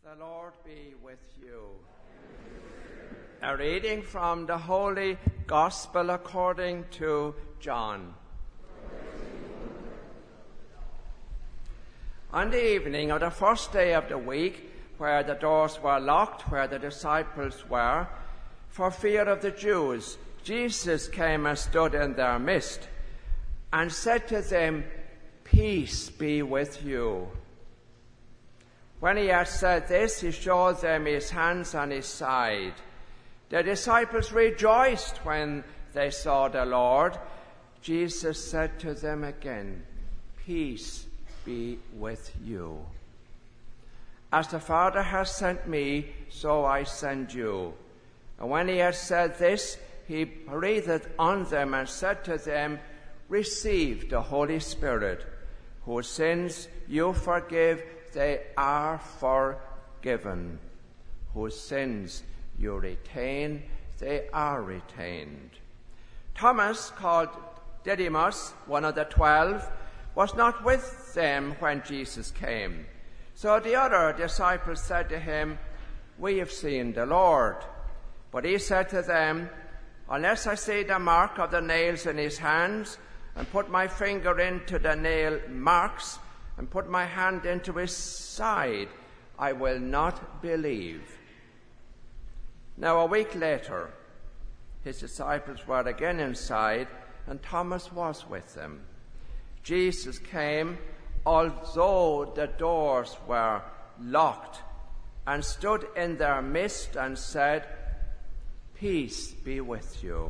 The Lord be with you. A reading from the Holy Gospel according to John. On the evening of the first day of the week, where the doors were locked, where the disciples were, for fear of the Jews, Jesus came and stood in their midst, and said to them, "Peace be with you." When he had said this, he showed them his hands and his side. The disciples rejoiced when they saw the Lord. Jesus said to them again, "Peace be with you. As the Father has sent me, so I send you." And when he had said this, he breathed on them and said to them, "Receive the Holy Spirit. Whose sins you forgive, they are forgiven. Whose sins you retain, they are retained." Thomas, called Didymus, one of the 12, was not with them when Jesus came. So the other disciples said to him, "We have seen the Lord." But he said to them, "Unless I see the mark of the nails in his hands, and put my finger into the nail marks, and put my hand into his side, I will not believe." Now a week later, his disciples were again inside, and Thomas was with them. Jesus came, although the doors were locked, and stood in their midst and said, "Peace be with you."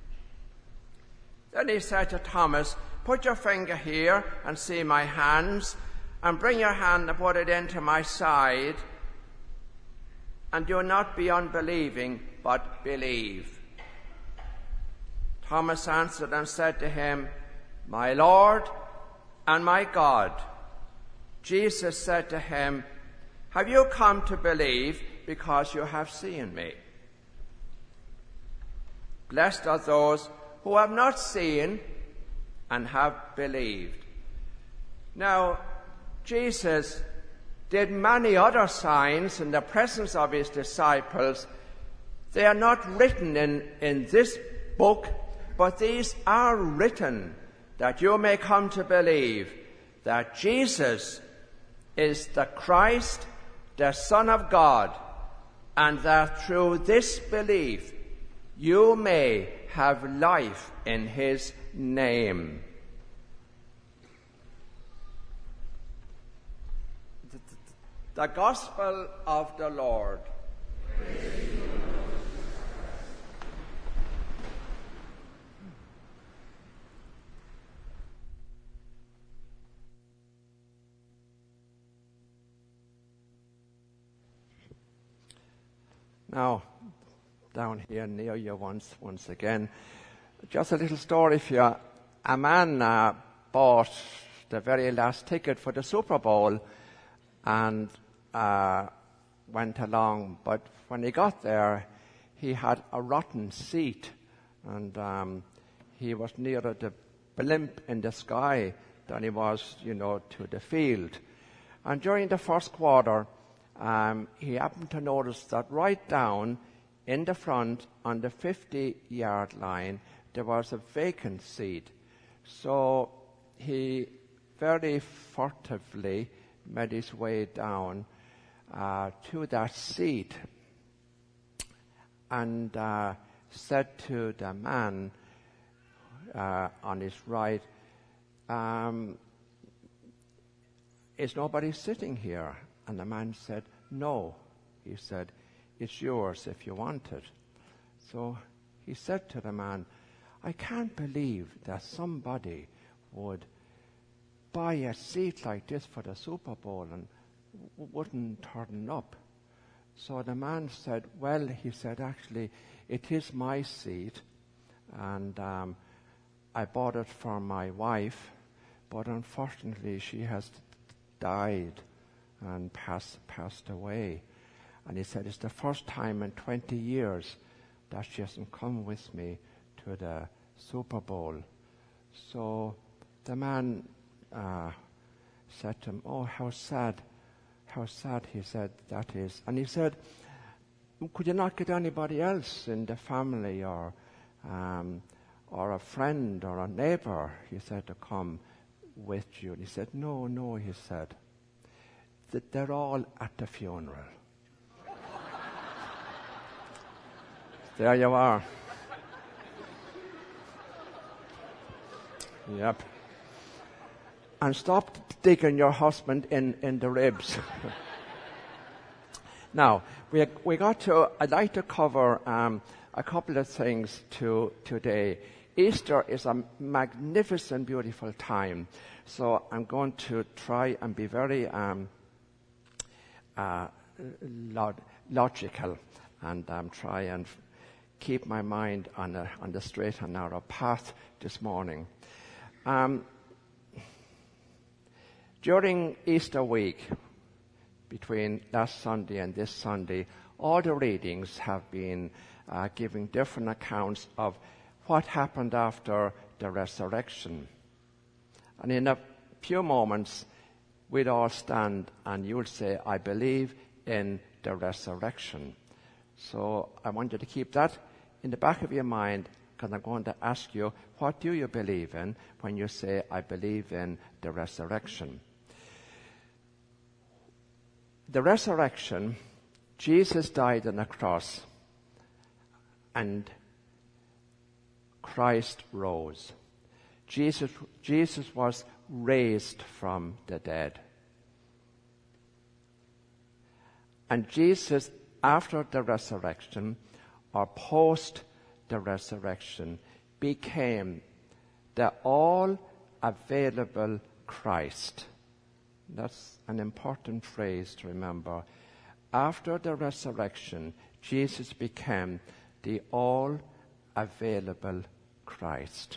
Then he said to Thomas, "Put your finger here and see my hands, and bring your hand and put it into my side, and do not be unbelieving, but believe." Thomas answered and said to him, "My Lord and my God." Jesus said to him, "Have you come to believe because you have seen me? Blessed are those who have not seen and have believed." Now, Jesus did many other signs in the presence of his disciples. They are not written in this book, but these are written that you may come to believe that Jesus is the Christ, the Son of God, and that through this belief you may have life in his name. The Gospel of the Lord. Now, down here near you once again, just a little story for you. A man bought the very last ticket for the Super Bowl and went along, but when he got there, he had a rotten seat, and he was nearer the blimp in the sky than he was, to the field. And during the first quarter, he happened to notice that right down in the front on the 50-yard line, there was a vacant seat. So he very furtively made his way down to that seat and said to the man on his right, "Is nobody sitting here?" And the man said, "No." He said, "It's yours if you want it." So he said to the man, "I can't believe that somebody would buy a seat like this for the Super Bowl and wouldn't turn up." So the man said, "Well," he said, "actually, it is my seat, and I bought it for my wife, but unfortunately she has died and passed away." And he said, "It's the first time in 20 years that she hasn't come with me to the Super Bowl." So the man said to him, "Oh, how sad how sad, he said, that is. And he said, could you not get anybody else in the family or a friend or a neighbor, he said, to come with you? And he said, no, he said, that they're all at the funeral. There you are. Yep. And stop digging your husband in the ribs. Now, I'd like to cover a couple of things today. Easter is a magnificent, beautiful time. So I'm going to try and be very logical and try and keep my mind on the straight and narrow path this morning. During Easter week, between last Sunday and this Sunday, all the readings have been giving different accounts of what happened after the resurrection. And in a few moments, we'd all stand and you'll say, I believe in the resurrection. So I want you to keep that in the back of your mind, because I'm going to ask you, what do you believe in when you say, I believe in the resurrection? The resurrection, Jesus died on the cross and Christ rose. Jesus was raised from the dead. And Jesus, after the resurrection, or post the resurrection, became the all-available Christ. That's an important phrase to remember. After the resurrection, Jesus became the all-available Christ.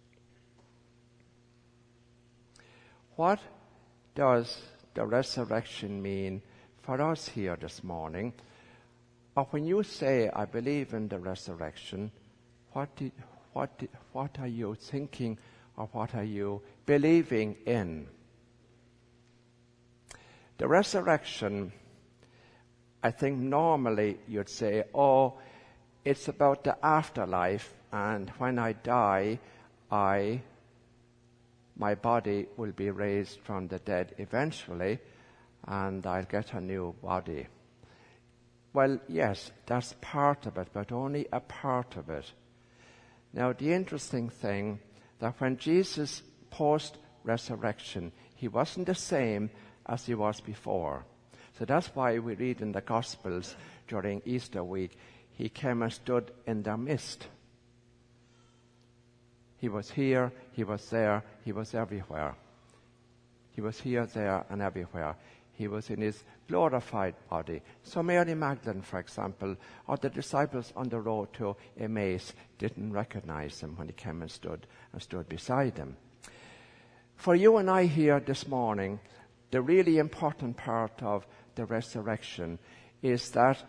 What does the resurrection mean for us here this morning? Or when you say, I believe in the resurrection, what are you thinking, or what are you believing in? The resurrection, I think normally you'd say, it's about the afterlife, and when I die, my body will be raised from the dead eventually, and I'll get a new body. Well, yes, that's part of it, but only a part of it. Now, the interesting thing, that when Jesus post-resurrection, he wasn't the same as he was before. So that's why we read in the Gospels during Easter week, he came and stood in their midst. He was here, he was there, he was everywhere. He was here, there, and everywhere. He was in his glorified body. So Mary Magdalene, for example, or the disciples on the road to Emmaus didn't recognize him when he came and stood beside them. For you and I here this morning, the really important part of the resurrection is that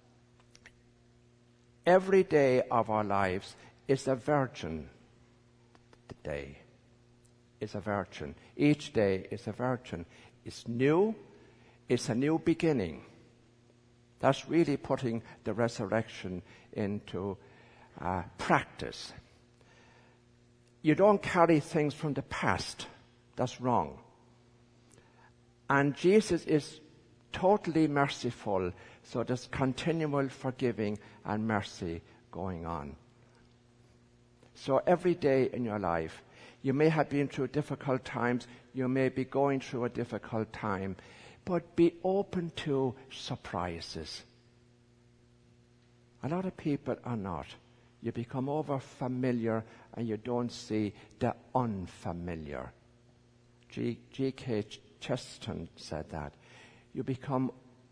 every day of our lives is a virgin day. It's a virgin. Each day is a virgin. It's new. It's a new beginning. That's really putting the resurrection into practice. You don't carry things from the past. That's wrong. And Jesus is totally merciful, so there's continual forgiving and mercy going on. So every day in your life, you may have been through difficult times, you may be going through a difficult time, but be open to surprises. A lot of people are not. You become over familiar and you don't see the unfamiliar. G.K. Chesterton said that. You become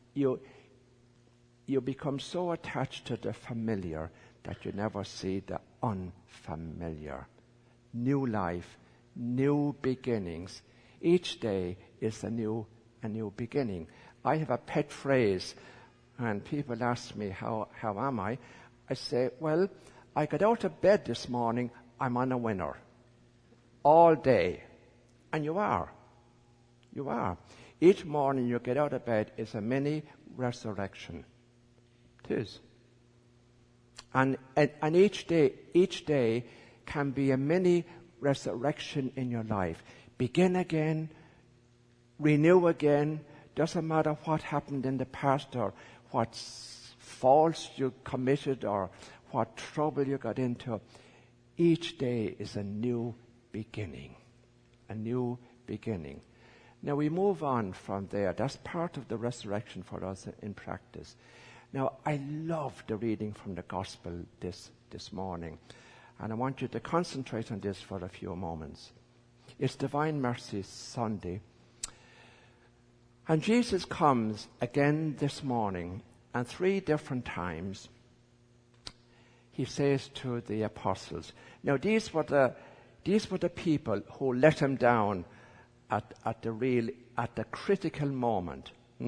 so attached to the familiar that you never see the unfamiliar. New life, new beginnings. Each day is a new beginning. I have a pet phrase, and people ask me, how am I? I say, well, I got out of bed this morning, I'm on a winner. All day. And you are. You are. Each morning you get out of bed is a mini resurrection. It is. And each day can be a mini resurrection in your life. Begin again, renew again. Doesn't matter what happened in the past or what faults you committed or what trouble you got into. Each day is a new beginning. A new beginning. Now we move on from there. That's part of the resurrection for us in practice. Now I love the reading from the gospel this morning. And I want you to concentrate on this for a few moments. It's Divine Mercy Sunday. And Jesus comes again this morning, and 3 different times he says to the apostles. Now these were the people who let him down at the critical moment.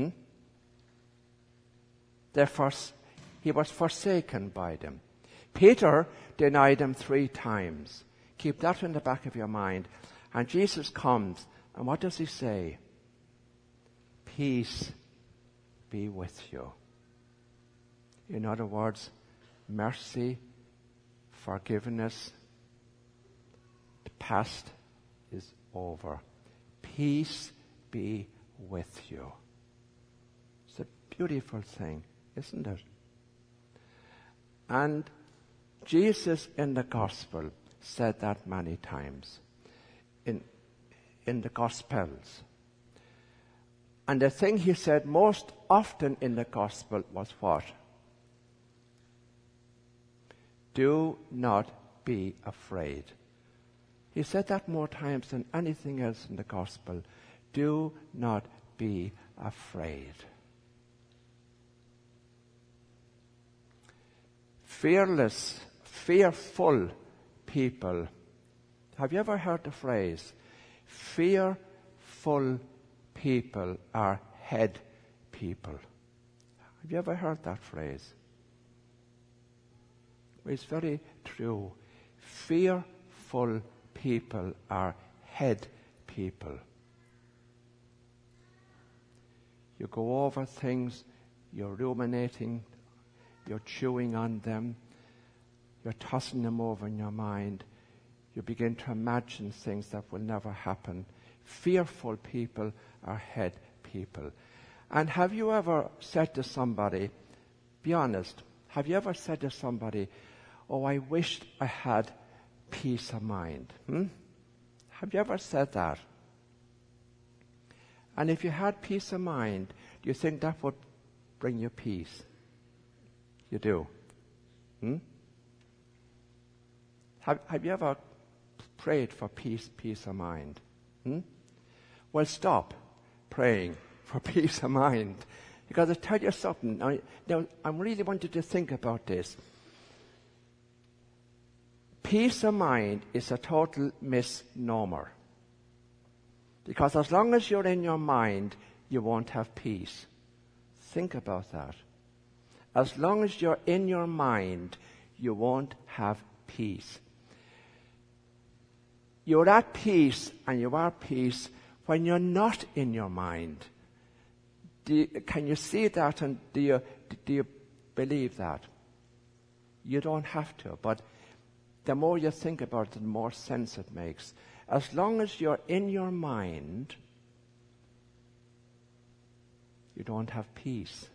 He was forsaken by them. Peter denied him 3 times. Keep that in the back of your mind. And Jesus comes, and what does he say? Peace be with you. In other words, mercy, forgiveness. The past is over. Peace be with you. It's a beautiful thing, isn't it? And Jesus in the gospel said that many times in the Gospels. And the thing he said most often in the gospel was what? Do not be afraid. He said that more times than anything else in the gospel. Do not be afraid. Fearful people. Have you ever heard the phrase, fearful people are head people? Have you ever heard that phrase? It's very true. Fearful people are head people. You go over things, you're ruminating, you're chewing on them, you're tossing them over in your mind. You begin to imagine things that will never happen. Fearful people are head people. And have you ever said to somebody, be honest, have you ever said to somebody, oh, I wished I had peace of mind? Have you ever said that? And if you had peace of mind, do you think that would bring you peace? You do. Have you ever prayed for peace of mind? Well, stop praying for peace of mind. Because I tell you something. Now, I really want you to think about this. Peace of mind is a total misnomer. Because as long as you're in your mind, you won't have peace. Think about that. As long as you're in your mind, you won't have peace. You're at peace, and you are peace when you're not in your mind. Can you see that, and do you believe that? You don't have to, but the more you think about it, the more sense it makes. As long as you're in your mind, you don't have peace.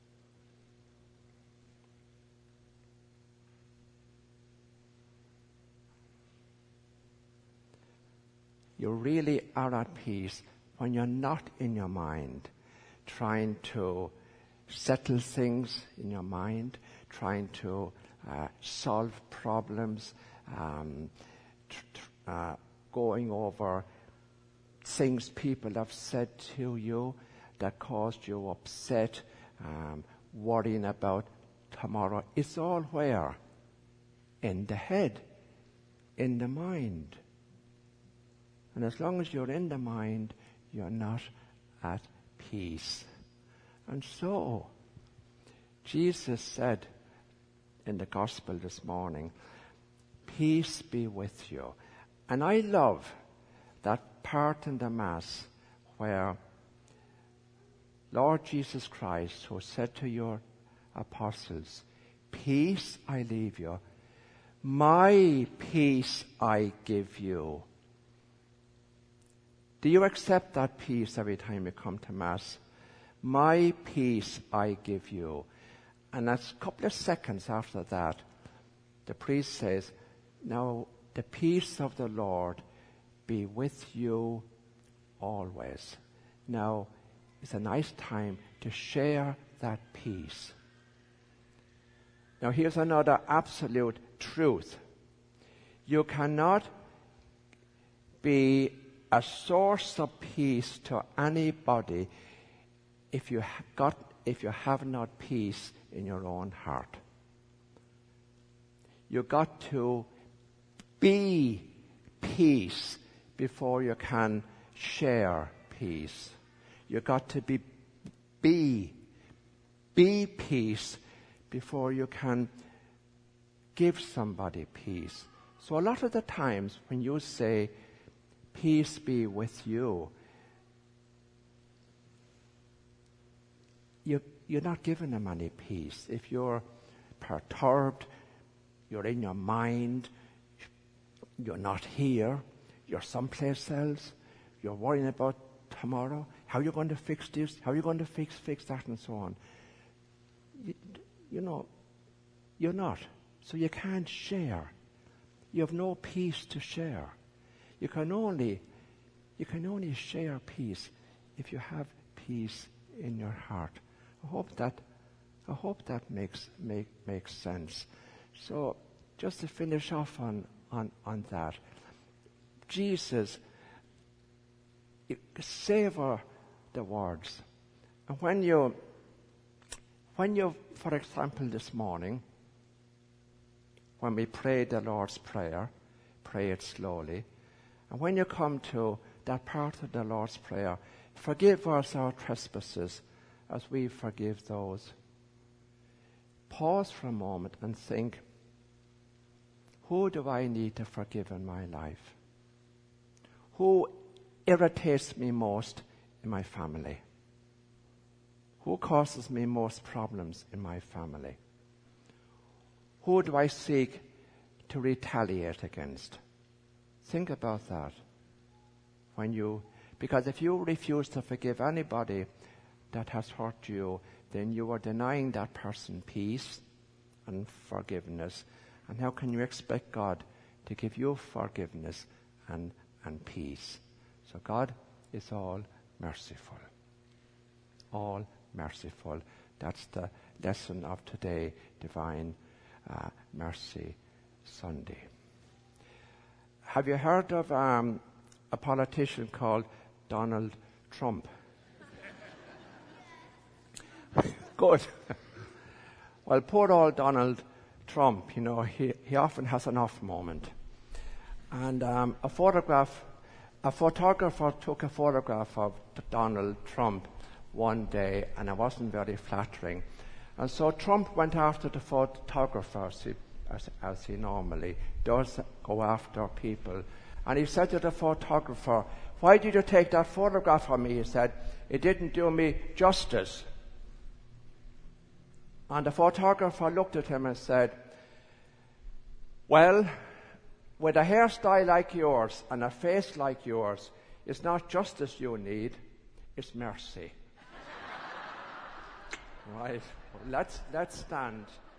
You really are at peace when you're not in your mind, trying to settle things in your mind, trying to solve problems, going over things people have said to you that caused you upset, worrying about tomorrow. It's all where? In the head, in the mind. And as long as you're in the mind, you're not at peace. And so, Jesus said in the gospel this morning, peace be with you. And I love that part in the Mass where Lord Jesus Christ, who said to your apostles, peace I leave you, my peace I give you. Do you accept that peace every time you come to Mass? My peace I give you. And a couple of seconds after that, the priest says, now the peace of the Lord be with you always. Now, it's a nice time to share that peace. Now, here's another absolute truth. You cannot be a source of peace to anybody if you have not peace in your own heart. You got to be peace before you can share peace. You got to be peace before you can give somebody peace. So a lot of the times when you say, peace be with you, you're not giving them any peace. If you're perturbed, you're in your mind, you're not here, you're someplace else, you're worrying about tomorrow, how you're going to fix this, how you're going to fix that, and so on. You're not. So you can't share. You have no peace to share. You can only share peace if you have peace in your heart. I hope that makes sense. So just to finish off on that, Jesus, savor the words. And when you, for example, this morning, when we prayed the Lord's Prayer, pray it slowly. And when you come to that part of the Lord's Prayer, forgive us our trespasses as we forgive those. Pause for a moment and think, who do I need to forgive in my life? Who irritates me most in my family? Who causes me most problems in my family? Who do I seek to retaliate against? Think about that. Because if you refuse to forgive anybody that has hurt you, then you are denying that person peace and forgiveness. And how can you expect God to give you forgiveness and peace? So God is all merciful. All merciful. That's the lesson of today, Divine Mercy Sunday. Have you heard of a politician called Donald Trump? Good. Well, poor old Donald Trump, he often has an off moment. And a photographer took a photograph of Donald Trump one day, and it wasn't very flattering. And so Trump went after the photographer, as he normally does, go after people. And he said to the photographer, "Why did you take that photograph of me?" He said, "It didn't do me justice." And the photographer looked at him and said, "Well, with a hairstyle like yours and a face like yours, it's not justice you need, it's mercy." Right. Let's stand.